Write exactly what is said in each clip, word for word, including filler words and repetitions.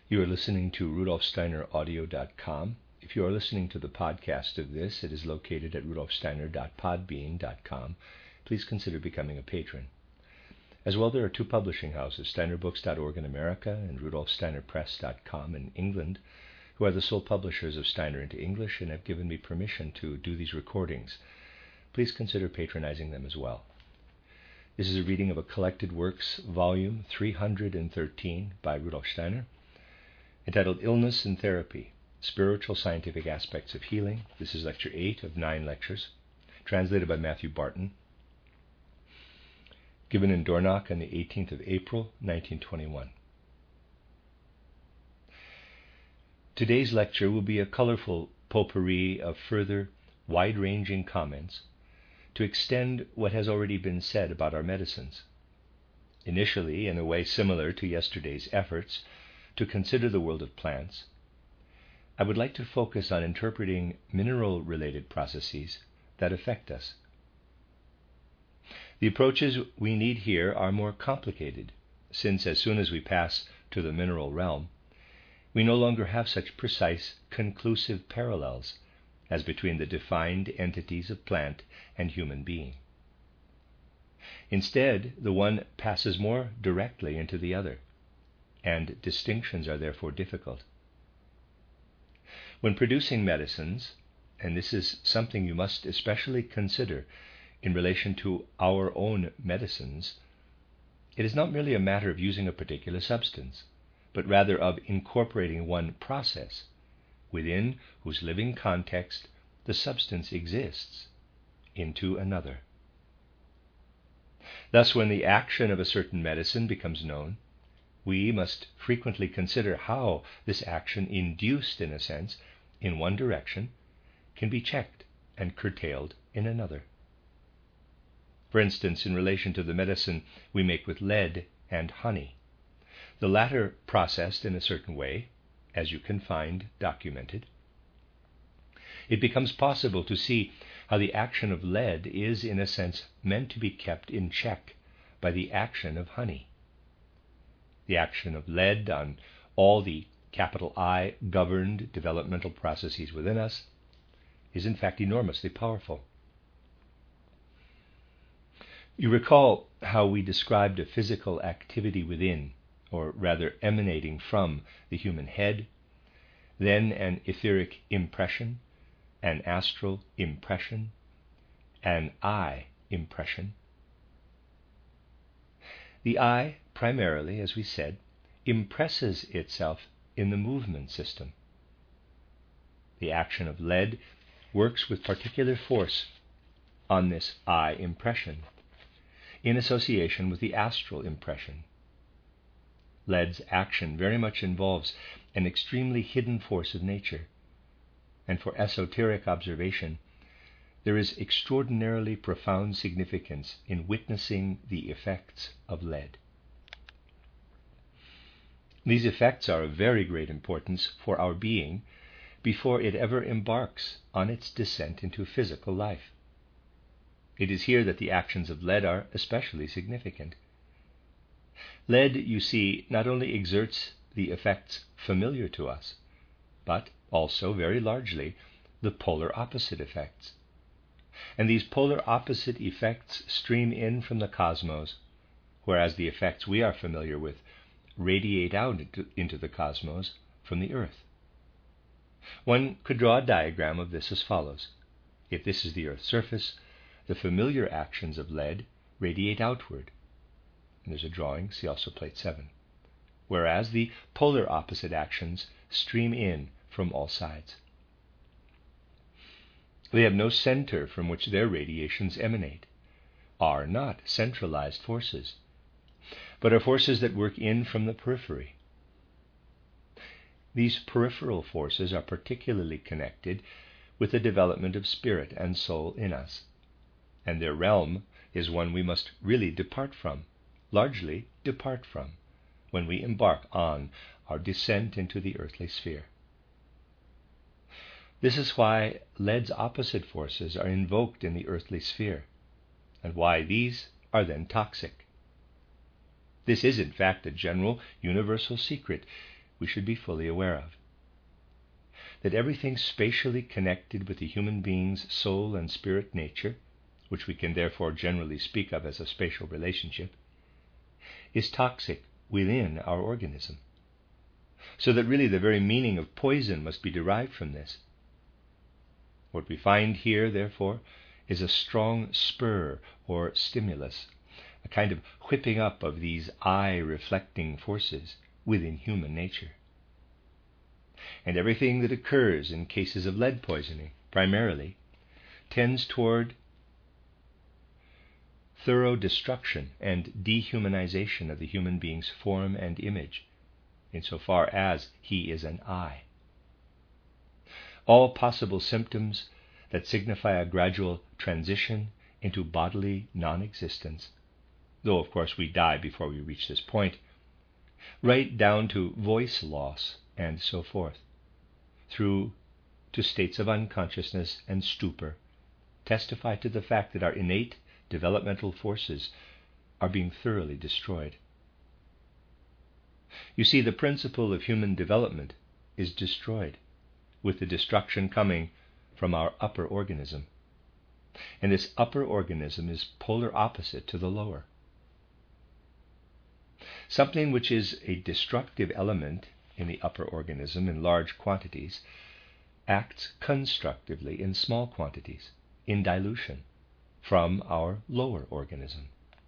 You are listening to Rudolf Steiner Audio dot com. If you are listening to the podcast of this, it is located at Rudolf Steiner dot podbean dot com. Please consider becoming a patron. As well, there are two publishing houses, Steiner Books dot org in America and Rudolf Steiner Press dot com in England, who are the sole publishers of Steiner into English and have given me permission to do these recordings. Please consider patronizing them as well. This is a reading of a Collected Works, volume three hundred thirteen by Rudolf Steiner, entitled Illness and Therapy, Spiritual Scientific Aspects of Healing. This is lecture eight of nine lectures, translated by Matthew Barton, given in Dornach on the eighteenth of April, nineteen twenty-one. Today's lecture will be a colorful potpourri of further wide-ranging comments to extend what has already been said about our medicines. Initially, in a way similar to yesterday's efforts to consider the world of plants, I would like to focus on interpreting mineral-related processes that affect us. The approaches we need here are more complicated, since as soon as we pass to the mineral realm, we no longer have such precise, conclusive parallels as between the defined entities of plant and human being. Instead, the one passes more directly into the other, and distinctions are therefore difficult. When producing medicines, and this is something you must especially consider in relation to our own medicines, it is not merely a matter of using a particular substance, but rather of incorporating one process within whose living context the substance exists into another. Thus, when the action of a certain medicine becomes known, we must frequently consider how this action, induced in a sense in one direction, can be checked and curtailed in another. For instance, in relation to the medicine we make with lead and honey, the latter processed in a certain way, as you can find documented, it becomes possible to see how the action of lead is, in a sense, meant to be kept in check by the action of honey. The action of lead on all the capital I governed developmental processes within us is in fact enormously powerful. You recall how we described a physical activity within, or rather emanating from, the human head, then an etheric impression, an astral impression, an eye impression. The eye, primarily, as we said, impresses itself in the movement system. The action of lead works with particular force on this eye impression, in association with the astral impression. Lead's action very much involves an extremely hidden force of nature, and for esoteric observation, there is extraordinarily profound significance in witnessing the effects of lead. These effects are of very great importance for our being before it ever embarks on its descent into physical life. It is here that the actions of lead are especially significant. Lead, you see, not only exerts the effects familiar to us, but also, very largely, the polar opposite effects. And these polar opposite effects stream in from the cosmos, whereas the effects we are familiar with radiate out into, into the cosmos from the earth. One could draw a diagram of this as follows. If this is the Earth's surface, the familiar actions of lead radiate outward. And there's a drawing, see also plate seven. Whereas the polar opposite actions stream in from all sides. They have no center from which their radiations emanate, are not centralized forces, but are forces that work in from the periphery. These peripheral forces are particularly connected with the development of spirit and soul in us, and their realm is one we must really depart from, largely depart from, when we embark on our descent into the earthly sphere. This is why lead's opposite forces are invoked in the earthly sphere, and why these are then toxic. This is, in fact, a general, universal secret we should be fully aware of. That everything spatially connected with the human being's soul and spirit nature, which we can therefore generally speak of as a spatial relationship, is toxic within our organism. So that really the very meaning of poison must be derived from this. What we find here, therefore, is a strong spur or stimulus, a kind of whipping up of these eye-reflecting forces within human nature. And everything that occurs in cases of lead poisoning, primarily, tends toward thorough destruction and dehumanization of the human being's form and image, insofar as he is an eye. All possible symptoms that signify a gradual transition into bodily non-existence, though of course we die before we reach this point, right down to voice loss and so forth, through to states of unconsciousness and stupor, testify to the fact that our innate developmental forces are being thoroughly destroyed. You see, the principle of human development is destroyed, with the destruction coming from our upper organism. And this upper organism is polar opposite to the lower. Something which is a destructive element in the upper organism in large quantities acts constructively in small quantities, in dilution, from our lower organism.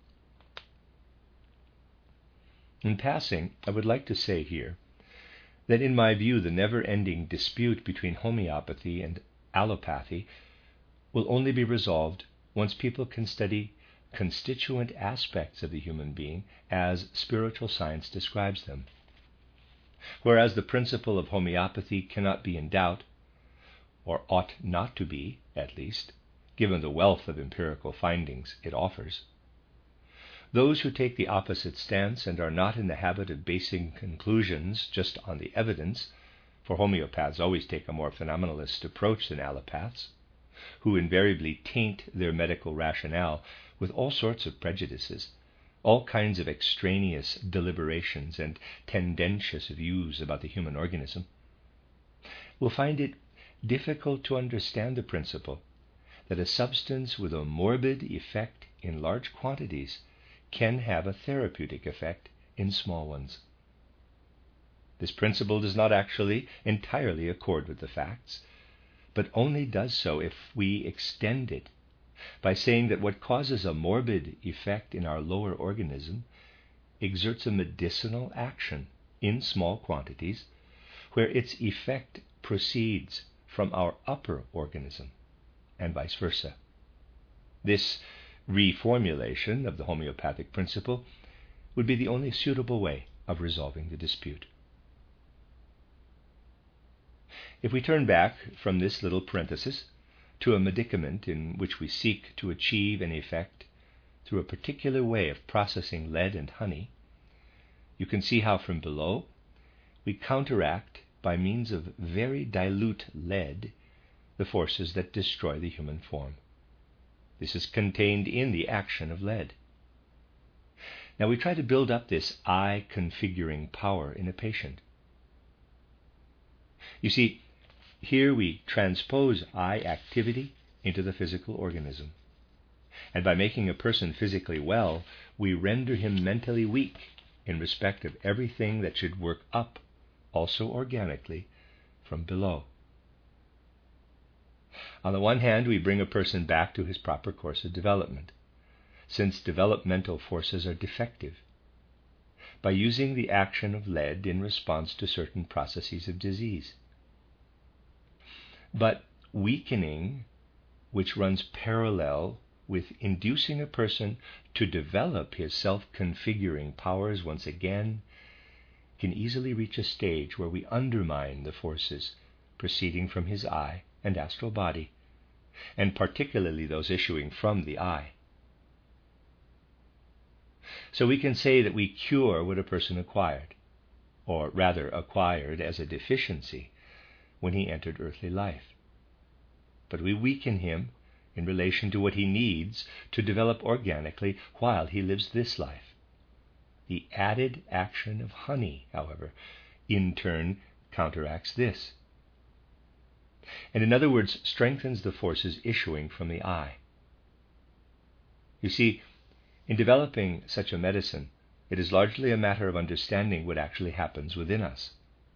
In passing, I would like to say here that in my view the never-ending dispute between homeopathy and allopathy will only be resolved once people can study constituent aspects of the human being as spiritual science describes them. Whereas the principle of homeopathy cannot be in doubt, or ought not to be, at least, given the wealth of empirical findings it offers, those who take the opposite stance and are not in the habit of basing conclusions just on the evidence, for homeopaths always take a more phenomenalist approach than allopaths, who invariably taint their medical rationale with all sorts of prejudices, all kinds of extraneous deliberations and tendentious views about the human organism, will find it difficult to understand the principle that a substance with a morbid effect in large quantities can have a therapeutic effect in small ones. This principle does not actually entirely accord with the facts, but only does so if we extend it by saying that what causes a morbid effect in our lower organism exerts a medicinal action in small quantities, where its effect proceeds from our upper organism, and vice versa. This reformulation of the homeopathic principle would be the only suitable way of resolving the dispute. If we turn back from this little parenthesis to a medicament in which we seek to achieve an effect through a particular way of processing lead and honey, you can see how from below we counteract by means of very dilute lead the forces that destroy the human form. This is contained in the action of lead. Now we try to build up this eye-configuring power in a patient. You see, here we transpose eye activity into the physical organism. And by making a person physically well, we render him mentally weak in respect of everything that should work up, also organically, from below. On the one hand, we bring a person back to his proper course of development, since developmental forces are defective, by using the action of lead in response to certain processes of disease. But weakening, which runs parallel with inducing a person to develop his self-configuring powers once again, can easily reach a stage where we undermine the forces proceeding from his eye and astral body, and particularly those issuing from the eye. So we can say that we cure what a person acquired, or rather acquired as a deficiency when he entered earthly life. But we weaken him in relation to what he needs to develop organically while he lives this life. The added action of honey, however, in turn counteracts this, and in other words, strengthens the forces issuing from the eye. You see, in developing such a medicine, it is largely a matter of understanding what actually happens within us.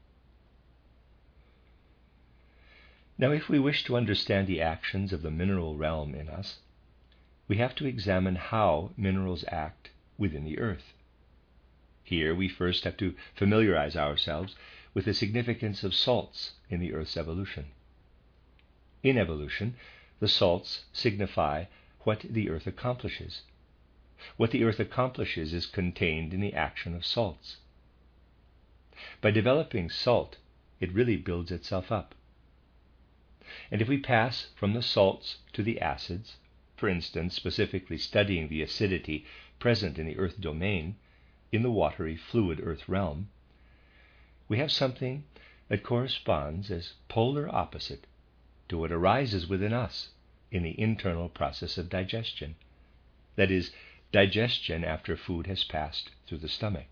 Now, if we wish to understand the actions of the mineral realm in us, we have to examine how minerals act within the earth. Here we first have to familiarize ourselves with the significance of salts in the earth's evolution. In evolution, the salts signify what the earth accomplishes. What the earth accomplishes is contained in the action of salts. By developing salt, it really builds itself up. And if we pass from the salts to the acids, for instance, specifically studying the acidity present in the earth domain, in the watery, fluid earth realm, we have something that corresponds as polar opposite to what arises within us in the internal process of digestion. That is, digestion after food has passed through the stomach.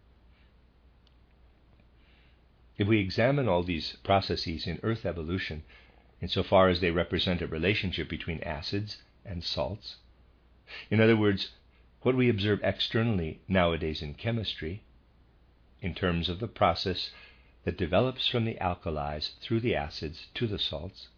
If we examine all these processes in earth evolution, insofar as they represent a relationship between acids and salts, in other words, what we observe externally nowadays in chemistry, in terms of the process that develops from the alkalis through the acids to the salts,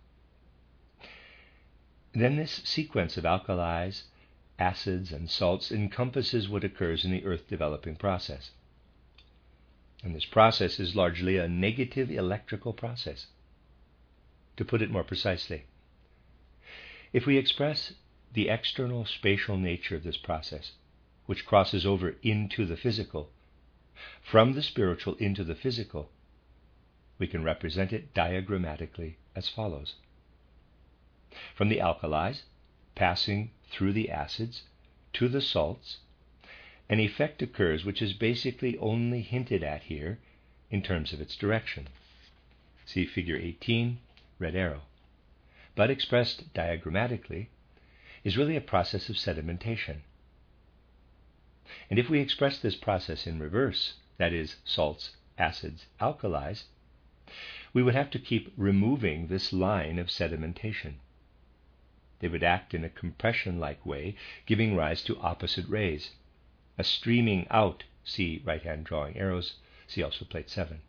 then this sequence of alkalis, acids, and salts encompasses what occurs in the earth developing process. And this process is largely a negative electrical process. To put it more precisely, if we express the external spatial nature of this process, which crosses over into the physical, from the spiritual into the physical, we can represent it diagrammatically as follows. From the alkalis, passing through the acids to the salts, an effect occurs which is basically only hinted at here in terms of its direction. See figure eighteen, red arrow. But expressed diagrammatically is really a process of sedimentation. And if we express this process in reverse, that is, salts, acids, alkalis, we would have to keep removing this line of sedimentation. They would act in a compression-like way, giving rise to opposite rays, a streaming out, see right-hand drawing arrows, see also plate seven.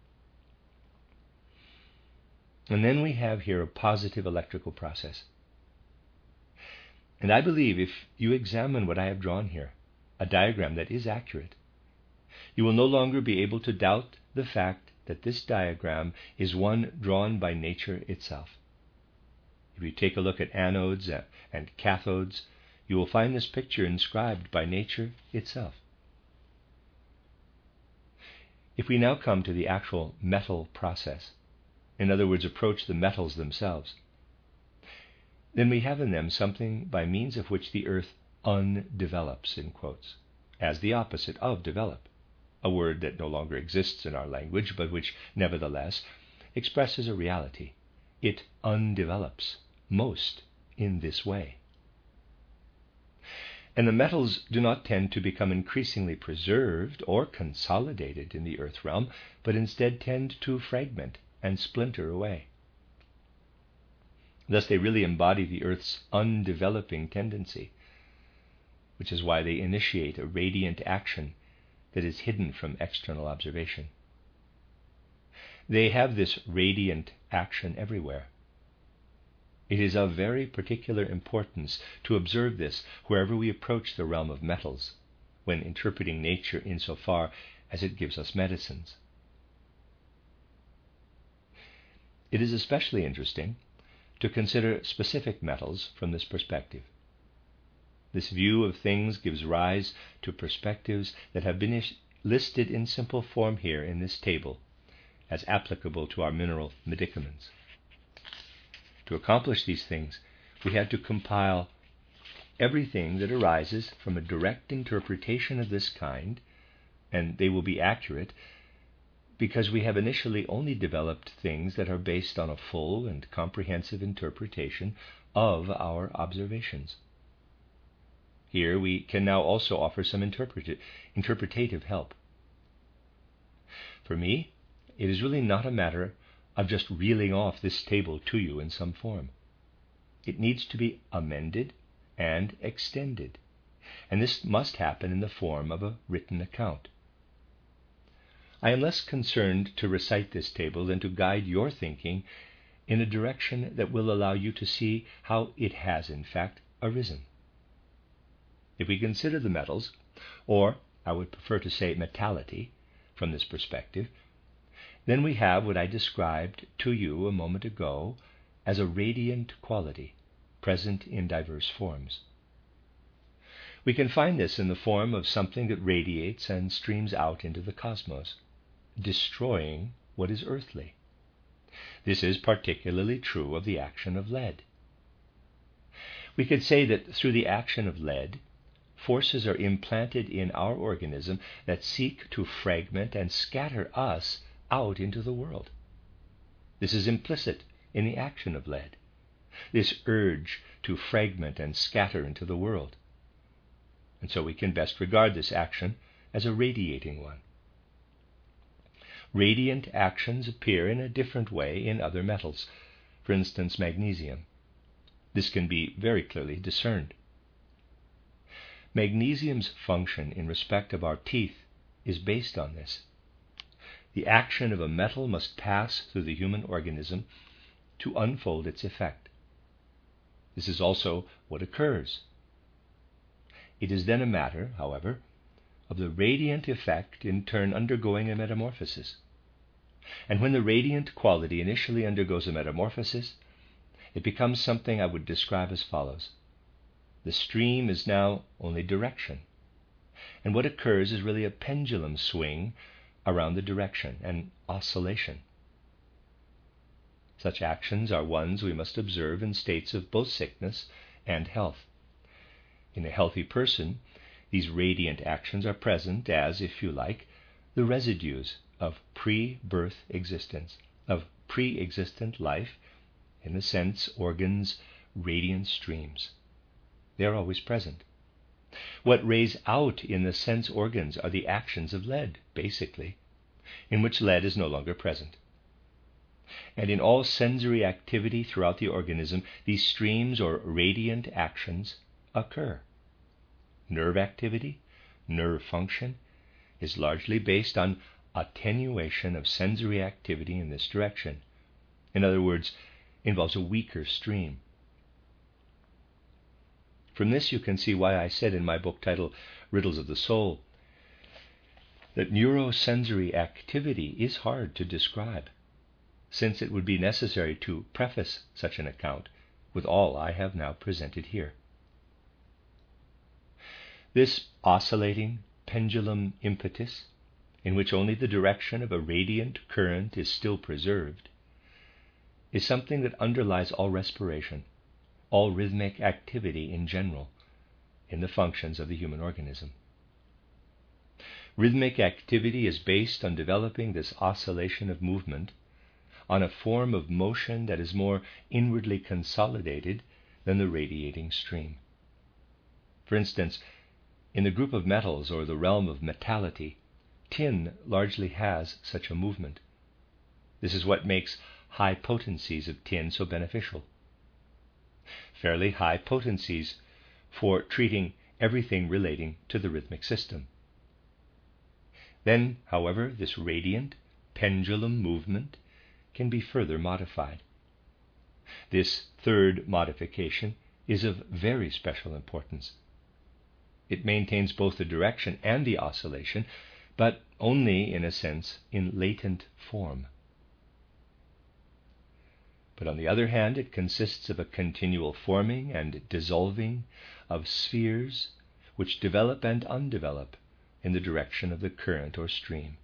And then we have here a positive electrical process. And I believe if you examine what I have drawn here, a diagram that is accurate, you will no longer be able to doubt the fact that this diagram is one drawn by nature itself. If you take a look at anodes and cathodes, you will find this picture inscribed by nature itself. If we now come to the actual metal process, in other words, approach the metals themselves, then we have in them something by means of which the earth undevelops, in quotes, as the opposite of develop, a word that no longer exists in our language, but which nevertheless expresses a reality. It undevelops most in this way. And the metals do not tend to become increasingly preserved or consolidated in the earth realm, but instead tend to fragment and splinter away. Thus they really embody the earth's undeveloping tendency, which is why they initiate a radiant action that is hidden from external observation. They have this radiant action everywhere. It is of very particular importance to observe this wherever we approach the realm of metals, when interpreting nature insofar as it gives us medicines. It is especially interesting to consider specific metals from this perspective. This view of things gives rise to perspectives that have been is- listed in simple form here in this table as applicable to our mineral medicaments. To accomplish these things, we had to compile everything that arises from a direct interpretation of this kind, and they will be accurate because we have initially only developed things that are based on a full and comprehensive interpretation of our observations. Here we can now also offer some interpret- interpretative help. For me, it is really not a matter of just reeling off this table to you in some form. It needs to be amended and extended, and this must happen in the form of a written account. I am less concerned to recite this table than to guide your thinking in a direction that will allow you to see how it has in fact arisen. If we consider the metals, or I would prefer to say metality, from this perspective, then we have what I described to you a moment ago as a radiant quality, present in diverse forms. We can find this in the form of something that radiates and streams out into the cosmos, destroying what is earthly. This is particularly true of the action of lead. We could say that through the action of lead, forces are implanted in our organism that seek to fragment and scatter us out into the world. This is implicit in the action of lead, this urge to fragment and scatter into the world. And so we can best regard this action as a radiating one. Radiant actions appear in a different way in other metals, for instance magnesium. This can be very clearly discerned. Magnesium's function in respect of our teeth is based on this. The action of a metal must pass through the human organism to unfold its effect. This is also what occurs. It is then a matter, however, of the radiant effect in turn undergoing a metamorphosis. And when the radiant quality initially undergoes a metamorphosis, it becomes something I would describe as follows. The stream is now only direction, and what occurs is really a pendulum swing around the direction, an oscillation. Such actions are ones we must observe in states of both sickness and health. In a healthy person, these radiant actions are present as, if you like, the residues of pre-birth existence, of pre-existent life, in the sense organs' radiant streams. They are always present. What rays out in the sense organs are the actions of lead, basically, in which lead is no longer present. And in all sensory activity throughout the organism, these streams or radiant actions occur. Nerve activity, nerve function, is largely based on attenuation of sensory activity in this direction. In other words, involves a weaker stream. From this you can see why I said in my book titled Riddles of the Soul that neurosensory activity is hard to describe, since it would be necessary to preface such an account with all I have now presented here. This oscillating pendulum impetus, in which only the direction of a radiant current is still preserved, is something that underlies all respiration, all rhythmic activity in general, in the functions of the human organism. Rhythmic activity is based on developing this oscillation of movement on a form of motion that is more inwardly consolidated than the radiating stream. For instance, in the group of metals or the realm of metality, tin largely has such a movement. This is what makes high potencies of tin so beneficial. Fairly high potencies for treating everything relating to the rhythmic system. Then, however, this radiant pendulum movement can be further modified. This third modification is of very special importance. It maintains both the direction and the oscillation, but only, in a sense, in latent form. But on the other hand, it consists of a continual forming and dissolving of spheres which develop and undevelop in the direction of the current or stream.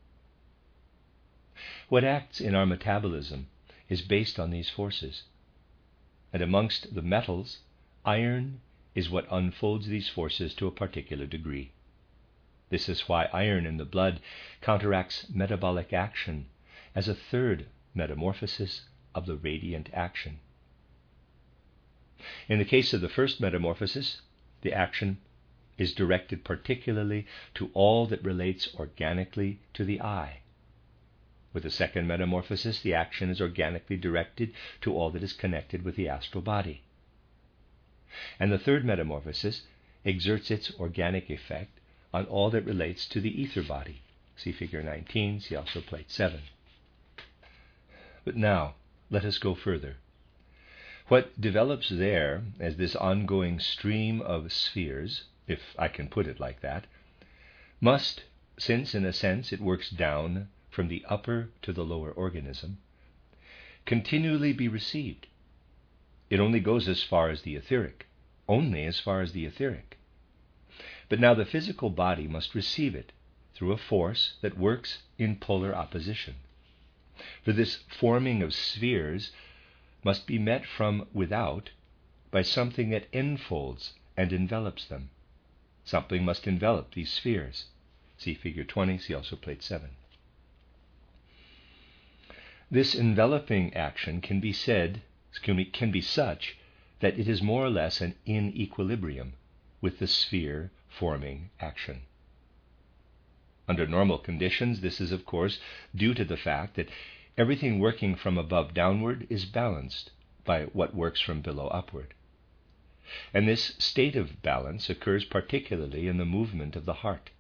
What acts in our metabolism is based on these forces, and amongst the metals, iron is what unfolds these forces to a particular degree. This is why iron in the blood counteracts metabolic action as a third metamorphosis of the radiant action. In the case of the first metamorphosis, the action is directed particularly to all that relates organically to the eye, With the second metamorphosis, the action is organically directed to all that is connected with the astral body. And the third metamorphosis exerts its organic effect on all that relates to the ether body. See figure nineteen, see also plate seven. But now, let us go further. What develops there as this ongoing stream of spheres, if I can put it like that, must, since in a sense it works down from the upper to the lower organism, continually be received. It only goes as far as the etheric, only as far as the etheric. But now the physical body must receive it through a force that works in polar opposition. For this forming of spheres must be met from without by something that enfolds and envelops them. Something must envelop these spheres. See figure twenty, see also plate seven. This enveloping action can be said, can be such that it is more or less an in equilibrium with the sphere forming action. Under normal conditions, this is of course due to the fact that everything working from above downward is balanced by what works from below upward. And this state of balance occurs particularly in the movement of the heart.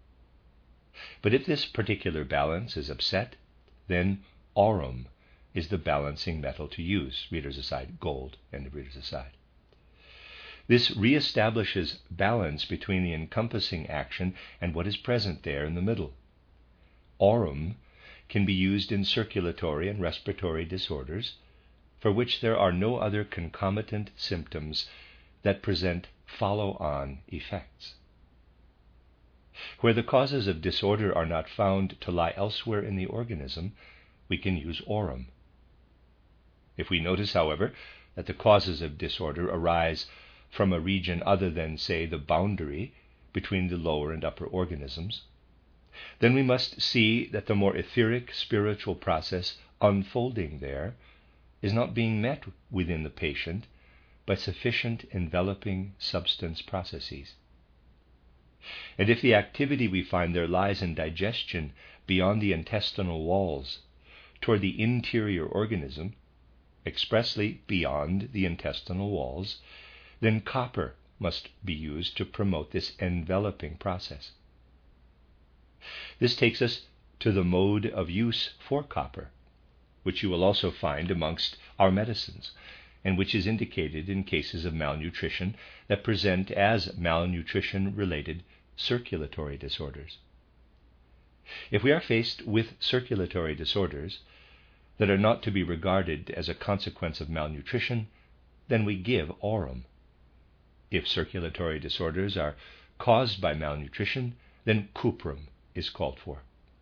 But if this particular balance is upset, then aurum is the balancing metal to use. Readers aside, gold, end of readers aside. This reestablishes balance between the encompassing action and what is present there in the middle. Aurum can be used in circulatory and respiratory disorders, for which there are no other concomitant symptoms that present follow-on effects. Where the causes of disorder are not found to lie elsewhere in the organism, we can use aurum. If we notice, however, that the causes of disorder arise from a region other than, say, the boundary between the lower and upper organisms, then we must see that the more etheric spiritual process unfolding there is not being met within the patient by sufficient enveloping substance processes. And if the activity we find there lies in digestion beyond the intestinal walls toward the interior organism, expressly beyond the intestinal walls, then copper must be used to promote this enveloping process. This takes us to the mode of use for copper, which you will also find amongst our medicines, and which is indicated in cases of malnutrition that present as malnutrition-related circulatory disorders. If we are faced with circulatory disorders that are not to be regarded as a consequence of malnutrition, then we give aurum. If circulatory disorders are caused by malnutrition, then cuprum is called for.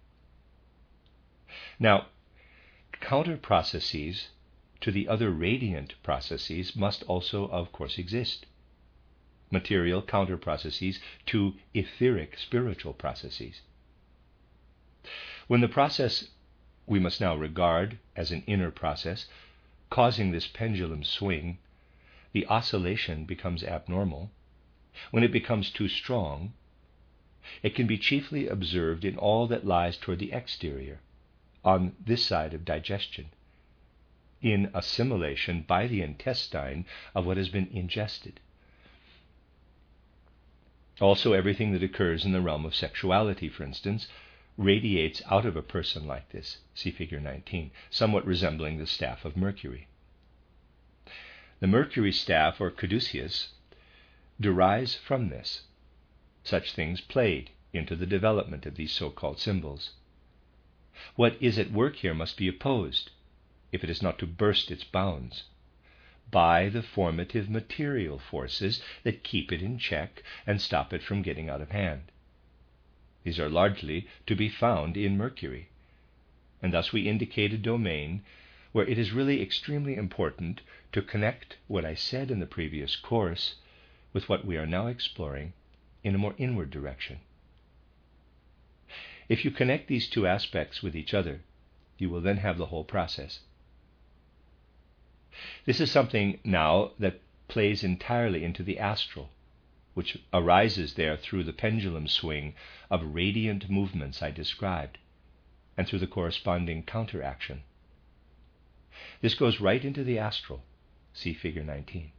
Now, counter processes to the other radiant processes must also, of course, exist. Material counter processes to etheric spiritual processes. When the process we must now regard as an inner process causing this pendulum swing, the oscillation becomes abnormal. When it becomes too strong, it can be chiefly observed in all that lies toward the exterior, on this side of digestion, in assimilation by the intestine of what has been ingested. Also, everything that occurs in the realm of sexuality, for instance, radiates out of a person like this. See figure nineteen, somewhat resembling the staff of Mercury. The Mercury staff, or caduceus, derives from this. Such things played into the development of these so-called symbols. What is at work here must be opposed, if it is not to burst its bounds, by the formative material forces that keep it in check and stop it from getting out of hand. These are largely to be found in Mercury, and thus we indicate a domain where it is really extremely important to connect what I said in the previous course with what we are now exploring in a more inward direction. If you connect these two aspects with each other, you will then have the whole process. This is something now that plays entirely into the astral, which arises there through the pendulum swing of radiant movements I described, and through the corresponding counteraction. This goes right into the astral. See figure nineteen.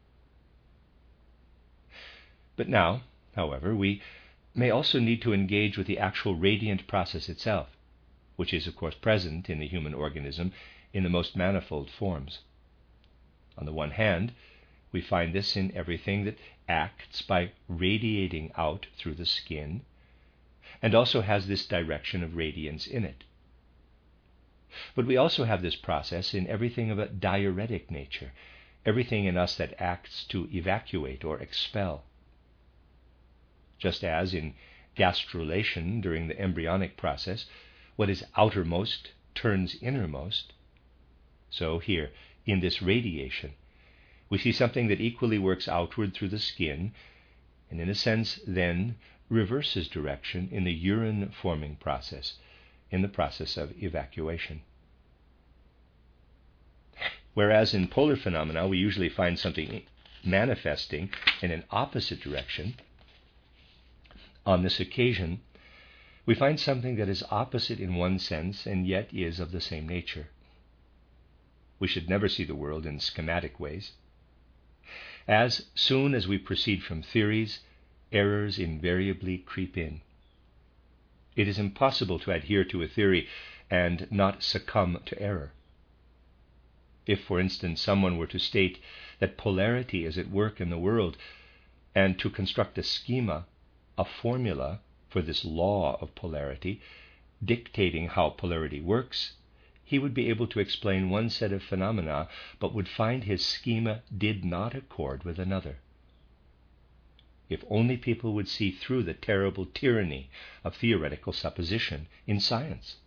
But now, however, we may also need to engage with the actual radiant process itself, which is of course present in the human organism in the most manifold forms. On the one hand, we find this in everything that acts by radiating out through the skin, and also has this direction of radiance in it. But we also have this process in everything of a diuretic nature, everything in us that acts to evacuate or expel. Just as in gastrulation during the embryonic process, what is outermost turns innermost, so here, in this radiation, we see something that equally works outward through the skin, and in a sense then reverses direction in the urine-forming process, in the process of evacuation. Whereas in polar phenomena we usually find something manifesting in an opposite direction, on this occasion we find something that is opposite in one sense and yet is of the same nature. We should never see the world in schematic ways. As soon as we proceed from theories, errors invariably creep in. It is impossible to adhere to a theory and not succumb to error. If, for instance, someone were to state that polarity is at work in the world, and to construct a schema, a formula for this law of polarity, dictating how polarity works, he would be able to explain one set of phenomena, but would find his schema did not accord with another. If only people would see through the terrible tyranny of theoretical supposition in science.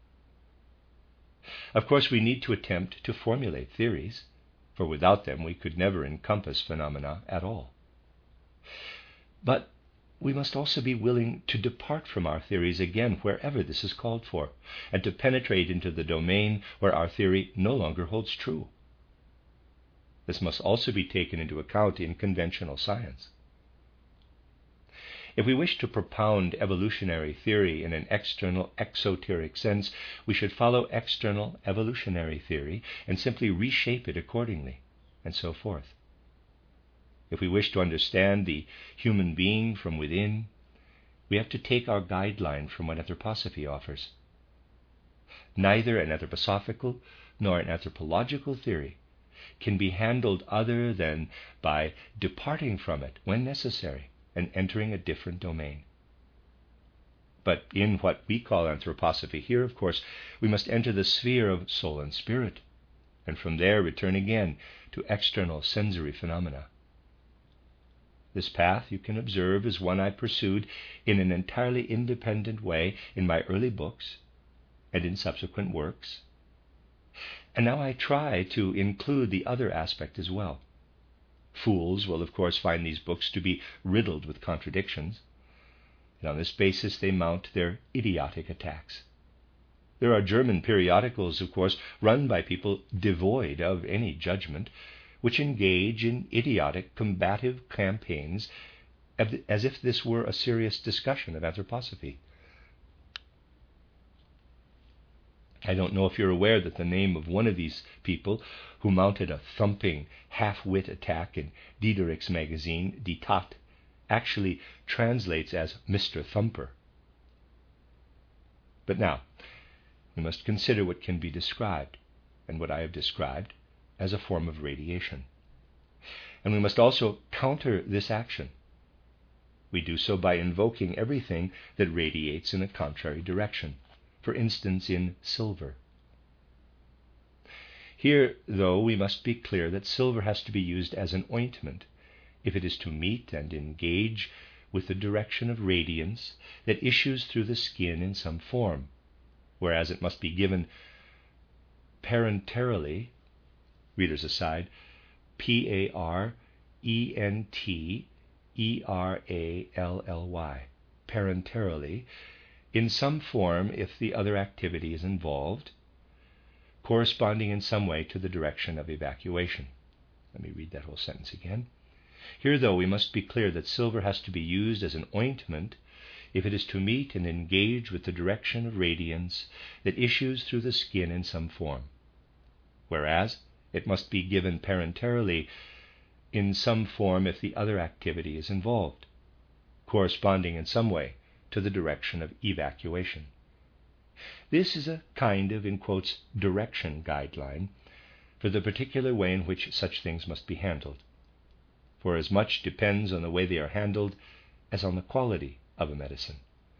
Of course, we need to attempt to formulate theories, for without them we could never encompass phenomena at all. But we must also be willing to depart from our theories again wherever this is called for, and to penetrate into the domain where our theory no longer holds true. This must also be taken into account in conventional science. If we wish to propound evolutionary theory in an external exoteric sense, we should follow external evolutionary theory and simply reshape it accordingly, and so forth. If we wish to understand the human being from within, we have to take our guideline from what anthroposophy offers. Neither an anthroposophical nor an anthropological theory can be handled other than by departing from it when necessary and entering a different domain. But in what we call anthroposophy here, of course, we must enter the sphere of soul and spirit, and from there return again to external sensory phenomena. This path, you can observe, is one I pursued in an entirely independent way in my early books and in subsequent works. And now I try to include the other aspect as well. Fools will, of course, find these books to be riddled with contradictions, and on this basis they mount their idiotic attacks. There are German periodicals, of course, run by people devoid of any judgment, which engage in idiotic combative campaigns as if this were a serious discussion of anthroposophy. I don't know if you're aware that the name of one of these people who mounted a thumping half-wit attack in Diederik's magazine, Die Tat, actually translates as Mister Thumper. But now, we must consider what can be described, and what I have described, as a form of radiation. And we must also counter this action. We do so by invoking everything that radiates in a contrary direction, for instance in silver. Here, though, we must be clear that silver has to be used as an ointment if it is to meet and engage with the direction of radiance that issues through the skin in some form, whereas it must be given parenterally, readers aside, P A R E N T E R A L L Y, parenterally, in some form if the other activity is involved, corresponding in some way to the direction of evacuation. Let me read that whole sentence again. Here, though, we must be clear that silver has to be used as an ointment if it is to meet and engage with the direction of radiance that issues through the skin in some form, whereas it must be given parenterally in some form if the other activity is involved, corresponding in some way to the direction of evacuation. This is a kind of, in quotes, direction guideline for the particular way in which such things must be handled, for as much depends on the way they are handled as on the quality of a medicine.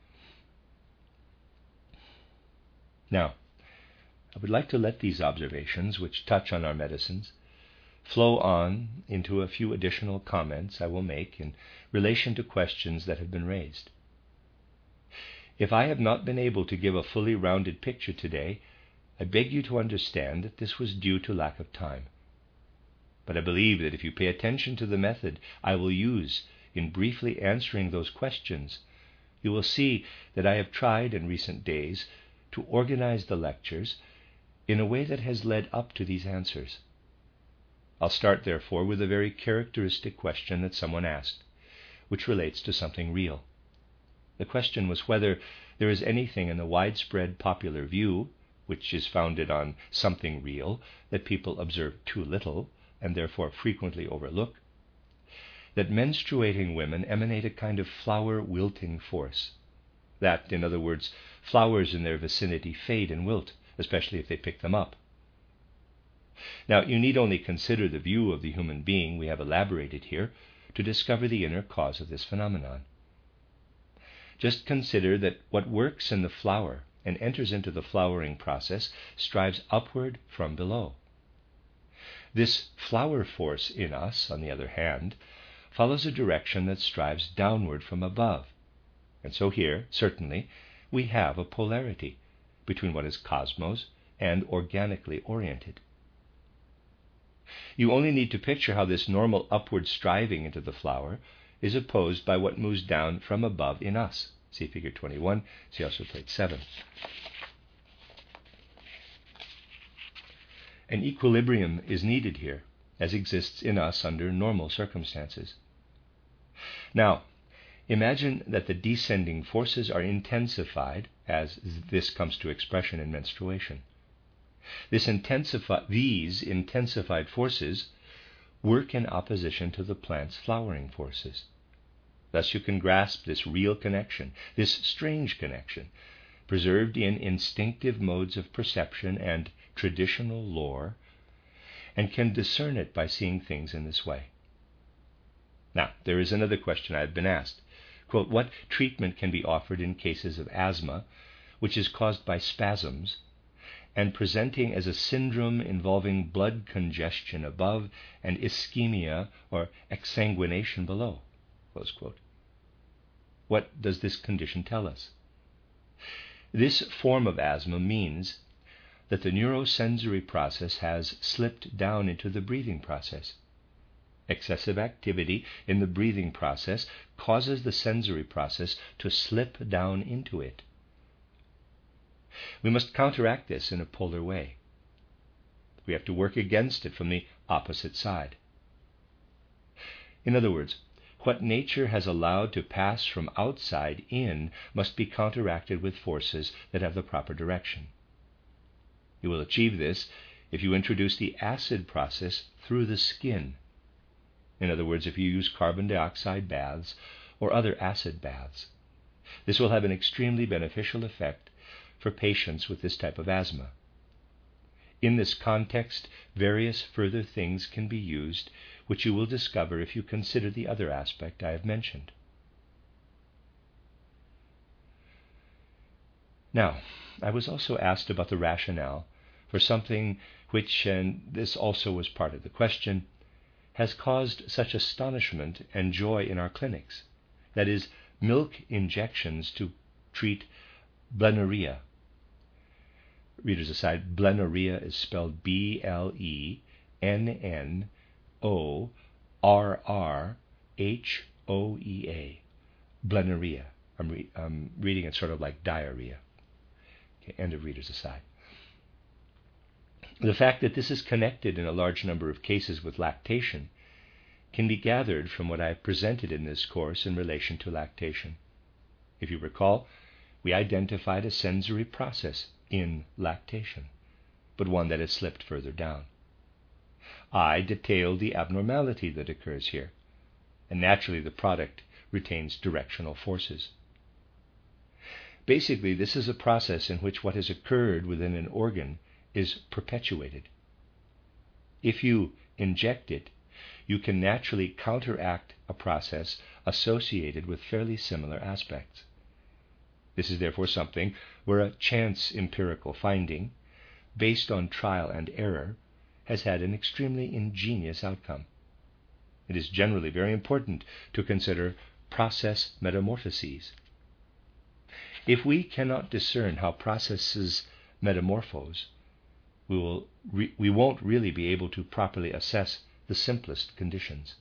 Now, I would like to let these observations, which touch on our medicines, flow on into a few additional comments I will make in relation to questions that have been raised. If I have not been able to give a fully rounded picture today, I beg you to understand that this was due to lack of time. But I believe that if you pay attention to the method I will use in briefly answering those questions, you will see that I have tried in recent days to organize the lectures in a way that has led up to these answers. I'll start, therefore, with a very characteristic question that someone asked, which relates to something real. The question was whether there is anything in the widespread popular view, which is founded on something real that people observe too little and therefore frequently overlook, that menstruating women emanate a kind of flower wilting force. That, in other words, flowers in their vicinity fade and wilt, especially if they pick them up. Now, you need only consider the view of the human being we have elaborated here to discover the inner cause of this phenomenon. Just consider that what works in the flower and enters into the flowering process strives upward from below. This flower force in us, on the other hand, follows a direction that strives downward from above. And so here, certainly, we have a polarity between what is cosmos and organically oriented. You only need to picture how this normal upward striving into the flower is opposed by what moves down from above in us. See figure twenty-one, see also plate seven. An equilibrium is needed here, as exists in us under normal circumstances. Now, imagine that the descending forces are intensified as this comes to expression in menstruation. This intensifi- these intensified forces work in opposition to the plant's flowering forces. Thus you can grasp this real connection, this strange connection, preserved in instinctive modes of perception and traditional lore, and can discern it by seeing things in this way. Now, there is another question I have been asked. Quote, what treatment can be offered in cases of asthma, which is caused by spasms, and presenting as a syndrome involving blood congestion above and ischemia or exsanguination below? Close quote. What does this condition tell us? This form of asthma means that the neurosensory process has slipped down into the breathing process. Excessive activity in the breathing process causes the sensory process to slip down into it. We must counteract this in a polar way. We have to work against it from the opposite side. In other words, what nature has allowed to pass from outside in must be counteracted with forces that have the proper direction. You will achieve this if you introduce the acid process through the skin. In other words, if you use carbon dioxide baths or other acid baths. This will have an extremely beneficial effect for patients with this type of asthma. In this context, various further things can be used, which you will discover if you consider the other aspect I have mentioned. Now, I was also asked about the rationale for something which, and this also was part of the question, has caused such astonishment and joy in our clinics, that is, milk injections to treat blenorrhea. Readers aside, blenorrhea is spelled B L E N N O R R H O E A. Blenorrhea. I'm, re- I'm reading it sort of like diarrhea. Okay, end of readers aside. The fact that this is connected in a large number of cases with lactation can be gathered from what I have presented in this course in relation to lactation. If you recall, we identified a sensory process in lactation, but one that has slipped further down. I detailed the abnormality that occurs here, and naturally the product retains directional forces. Basically, this is a process in which what has occurred within an organ is perpetuated. If you inject it, you can naturally counteract a process associated with fairly similar aspects. This is therefore something where a chance empirical finding, based on trial and error, has had an extremely ingenious outcome. It is generally very important to consider process metamorphoses. If we cannot discern how processes metamorphose, we, will re- we won't really be able to properly assess the simplest conditions.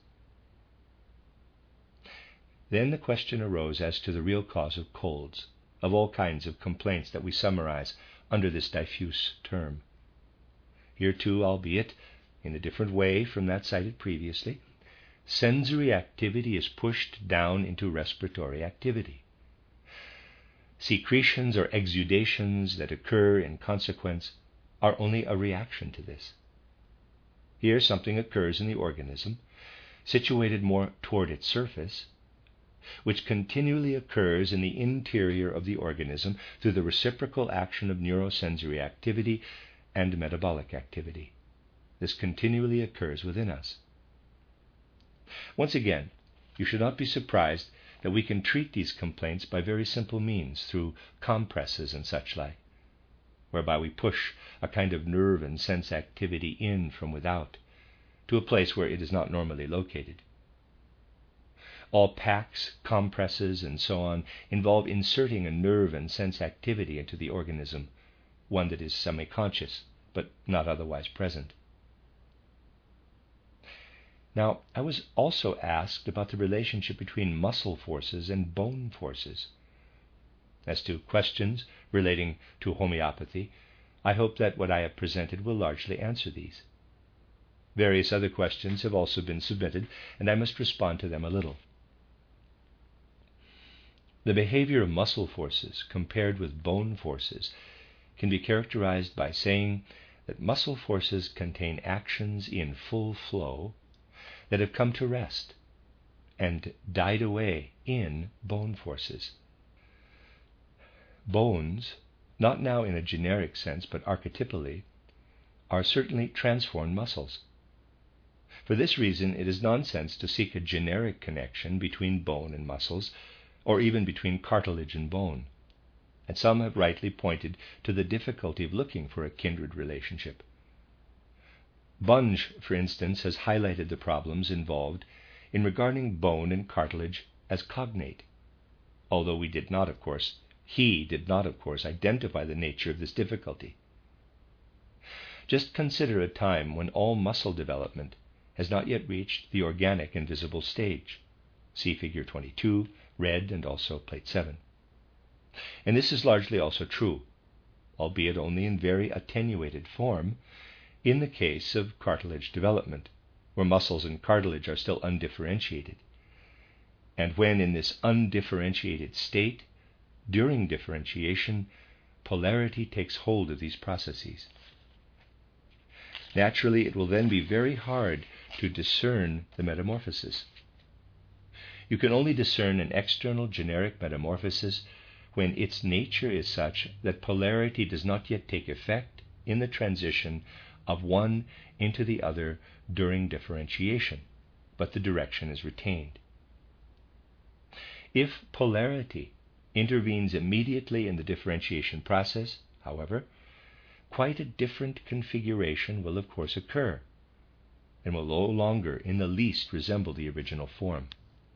Then the question arose as to the real cause of colds, of all kinds of complaints that we summarize under this diffuse term. Here too, albeit in a different way from that cited previously, sensory activity is pushed down into respiratory activity. Secretions or exudations that occur in consequence are only a reaction to this. Here something occurs in the organism, situated more toward its surface, which continually occurs in the interior of the organism through the reciprocal action of neurosensory activity and metabolic activity. This continually occurs within us. Once again, you should not be surprised that we can treat these complaints by very simple means, through compresses and such like, whereby we push a kind of nerve and sense activity in from without to a place where it is not normally located. All packs, compresses, and so on involve inserting a nerve and sense activity into the organism, one that is semi-conscious, but not otherwise present. Now, I was also asked about the relationship between muscle forces and bone forces. As to questions relating to homeopathy, I hope that what I have presented will largely answer these. Various other questions have also been submitted, and I must respond to them a little. The behavior of muscle forces compared with bone forces can be characterized by saying that muscle forces contain actions in full flow that have come to rest and died away in bone forces. Bones, not now in a generic sense but archetypally, are certainly transformed muscles. For this reason, it is nonsense to seek a generic connection between bone and muscles, or even between cartilage and bone, and some have rightly pointed to the difficulty of looking for a kindred relationship. Bunge, for instance, has highlighted the problems involved in regarding bone and cartilage as cognate, although we did not, of course, he did not, of course, identify the nature of this difficulty. Just consider a time when all muscle development has not yet reached the organic and visible stage. See Figure twenty-two, red, and also Plate seven. And this is largely also true, albeit only in very attenuated form, in the case of cartilage development, where muscles and cartilage are still undifferentiated, and when in this undifferentiated state, during differentiation, polarity takes hold of these processes. Naturally, it will then be very hard to discern the metamorphosis. You can only discern an external generic metamorphosis when its nature is such that polarity does not yet take effect in the transition of one into the other during differentiation, but the direction is retained. If polarity intervenes immediately in the differentiation process, however, quite a different configuration will of course occur, and will no longer in the least resemble the original form.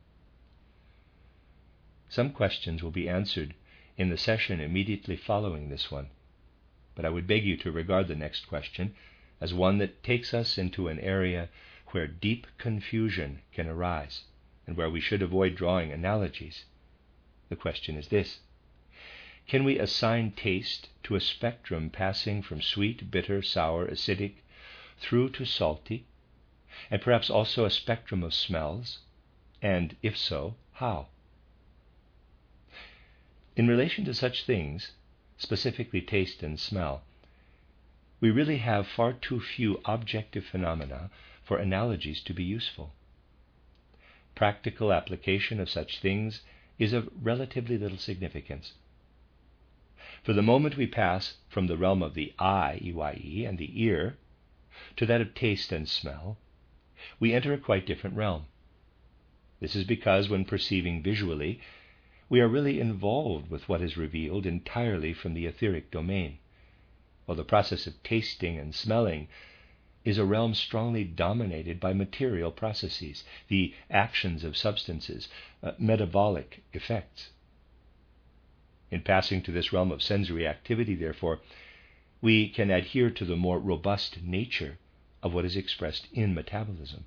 Some questions will be answered in the session immediately following this one, but I would beg you to regard the next question as one that takes us into an area where deep confusion can arise, and where we should avoid drawing analogies. The question is this: can we assign taste to a spectrum passing from sweet, bitter, sour, acidic, through to salty, and perhaps also a spectrum of smells? And if so, how? In relation to such things, specifically taste and smell, we really have far too few objective phenomena for analogies to be useful. Practical application of such things is of relatively little significance. For the moment we pass from the realm of the eye, E Y E, and the ear, to that of taste and smell, we enter a quite different realm. This is because when perceiving visually, we are really involved with what is revealed entirely from the etheric domain, while the process of tasting and smelling is a realm strongly dominated by material processes, the actions of substances, uh, metabolic effects. In passing to this realm of sensory activity, therefore, we can adhere to the more robust nature of what is expressed in metabolism.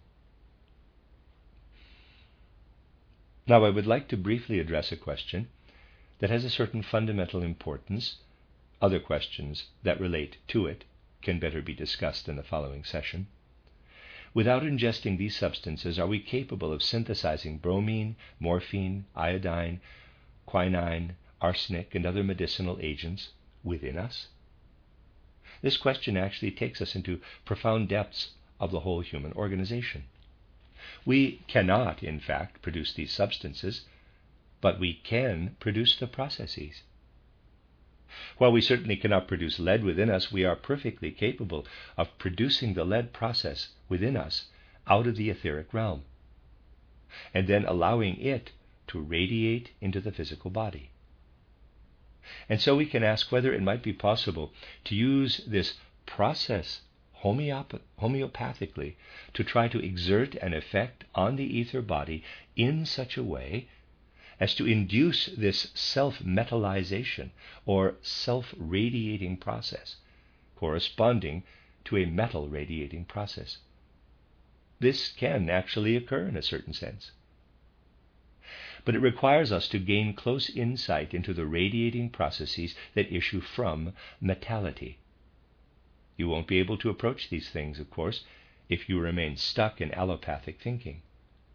Now, I would like to briefly address a question that has a certain fundamental importance. Other questions that relate to it can better be discussed in the following session. Without ingesting these substances, are we capable of synthesizing bromine, morphine, iodine, quinine, arsenic, and other medicinal agents within us? This question actually takes us into profound depths of the whole human organization. We cannot, in fact, produce these substances, but we can produce the processes. While we certainly cannot produce lead within us, we are perfectly capable of producing the lead process within us out of the etheric realm, and then allowing it to radiate into the physical body. And so we can ask whether it might be possible to use this process homeopath- homeopathically to try to exert an effect on the ether body in such a way as to induce this self-metallization or self-radiating process, corresponding to a metal radiating process. This can actually occur in a certain sense. But it requires us to gain close insight into the radiating processes that issue from metallity. You won't be able to approach these things, of course, if you remain stuck in allopathic thinking.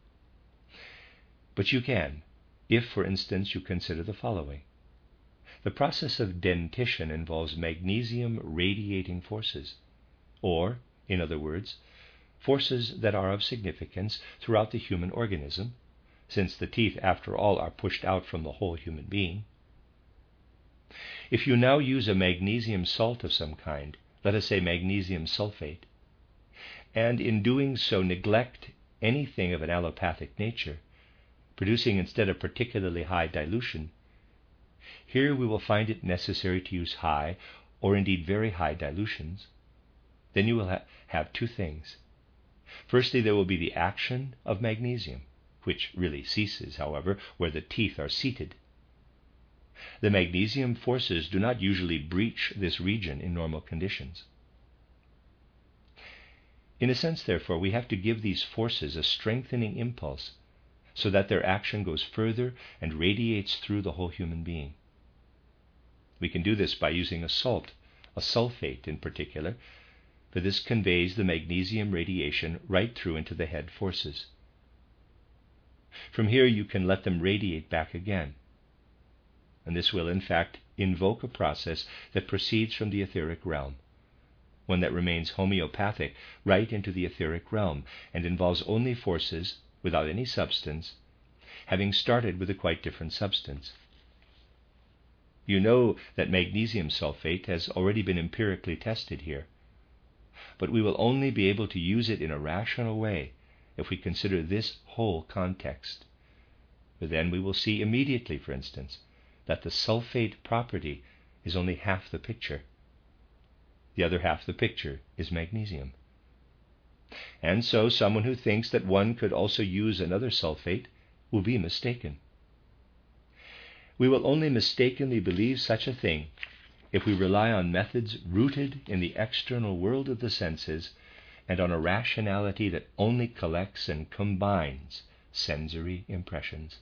But you can, if, for instance, you consider the following. The process of dentition involves magnesium radiating forces, or, in other words, forces that are of significance throughout the human organism, since the teeth, after all, are pushed out from the whole human being. If you now use a magnesium salt of some kind, let us say magnesium sulfate, and in doing so neglect anything of an allopathic nature, producing instead a particularly high dilution, here we will find it necessary to use high, or indeed very high dilutions. Then you will ha- have two things. Firstly, there will be the action of magnesium, which really ceases, however, where the teeth are seated. The magnesium forces do not usually breach this region in normal conditions. In a sense, therefore, we have to give these forces a strengthening impulse so that their action goes further and radiates through the whole human being. We can do this by using a salt, a sulfate in particular, for this conveys the magnesium radiation right through into the head forces. From here you can let them radiate back again, and this will in fact invoke a process that proceeds from the etheric realm, one that remains homeopathic right into the etheric realm and involves only forces without any substance, having started with a quite different substance. You know that magnesium sulfate has already been empirically tested here, but we will only be able to use it in a rational way if we consider this whole context. For then we will see immediately, for instance, that the sulfate property is only half the picture. The other half the picture is magnesium. And so someone who thinks that one could also use another sulfate will be mistaken. We will only mistakenly believe such a thing if we rely on methods rooted in the external world of the senses and on a rationality that only collects and combines sensory impressions.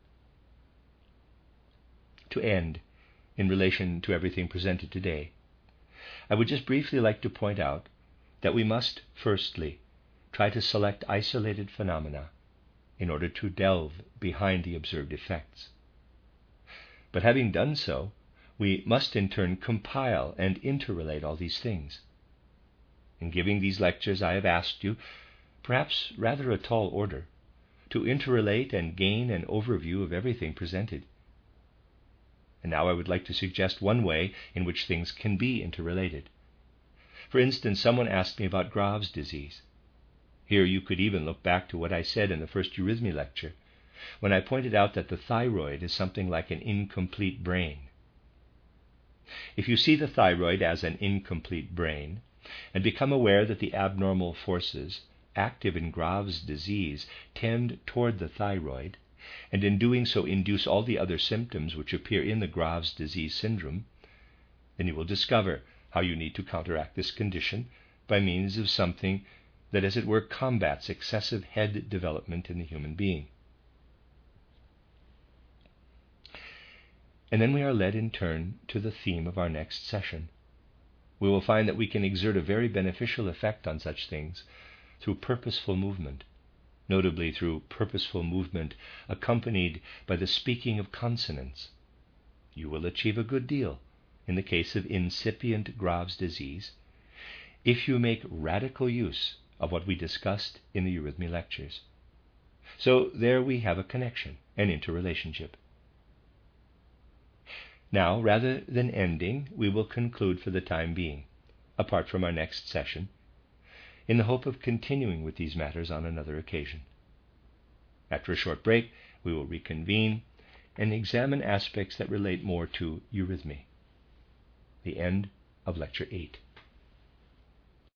To end, in relation to everything presented today, I would just briefly like to point out that we must, firstly, try to select isolated phenomena in order to delve behind the observed effects. But having done so, we must in turn compile and interrelate all these things. In giving these lectures, I have asked you, perhaps rather a tall order, to interrelate and gain an overview of everything presented. And now I would like to suggest one way in which things can be interrelated. For instance, someone asked me about Graves' disease. Here you could even look back to what I said in the first eurythmy lecture, when I pointed out that the thyroid is something like an incomplete brain. If you see the thyroid as an incomplete brain, and become aware that the abnormal forces active in Graves' disease tend toward the thyroid, and in doing so induce all the other symptoms which appear in the Graves' disease syndrome, then you will discover how you need to counteract this condition by means of something that, as it were, combats excessive head development in the human being. And then we are led in turn to the theme of our next session. We will find that we can exert a very beneficial effect on such things through purposeful movement, notably through purposeful movement accompanied by the speaking of consonants. You will achieve a good deal in the case of incipient Graves' disease if you make radical use of what we discussed in the eurythmy lectures. So there we have a connection, an interrelationship. Now, rather than ending, we will conclude for the time being, apart from our next session, in the hope of continuing with these matters on another occasion. After a short break, we will reconvene and examine aspects that relate more to eurythmy. The end of Lecture eight.